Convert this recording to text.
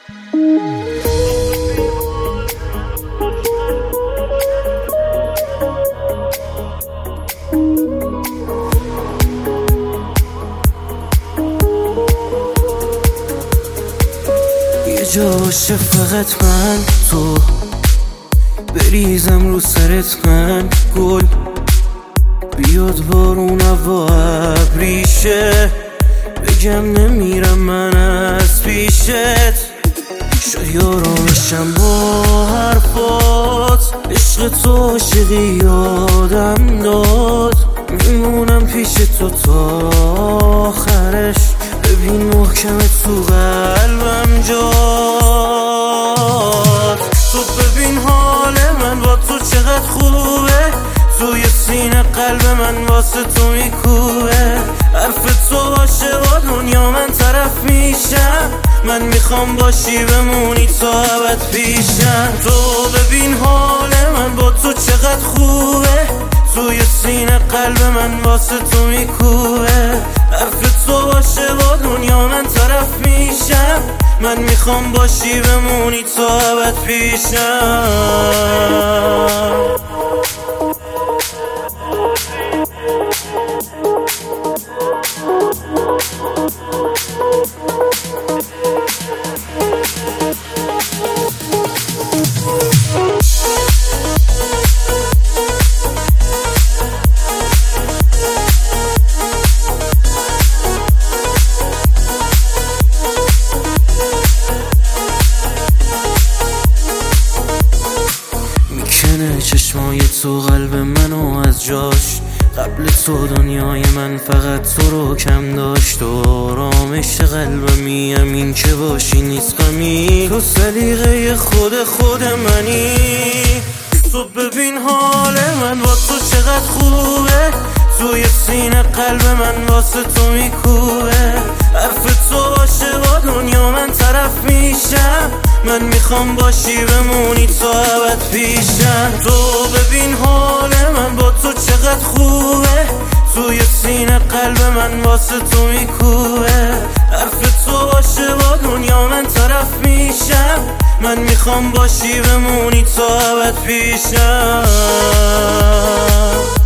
یه جا باشه فقط من تو، بریزم رو سرت من گل، بیاد بارون و ابریشه، بگم نمیرم من از پیشت. شاید آرامشم با حرفات، عشق تو عاشقی یادم داد، میمونم پیش تو تا آخرش، ببین محکمه تو قلبم جاد. تو ببین حال من با تو چقدر خوبه، توی سینه قلب من واسه تو میکوبه، حرف تو باشه با دنیا من طرف میشم، من میخوام باشی بمونی تا ابد پیشم. تو ببین حال من با تو چقدر خوبه، توی سینه قلب من واسه تو میکوبه، حرف تو باشه با دنیا من طرف میشم، من میخوام باشی بمونی تا ابد پیشم. چشمای تو قلب منو از جاش، قبل تو دنیای من فقط تو رو کم داشت، و آرامش قلبمی همین که باشی نیست غمی، تو سلیقه خود منی. تو ببین حال من با تو چقدر خوبه، توی سینه قلب من واسه تو میکوبه، حرف تو باشه با دنیا من طرف میشم، من میخوام باشی بمونی تا ابد پیشم. تو ببین حال من با تو چقدر خوبه، توی سینه قلب من واسه تو میکوبه، حرف تو باشه با دنیا من طرف میشم، من میخوام باشی بمونی تا ابد پیشم.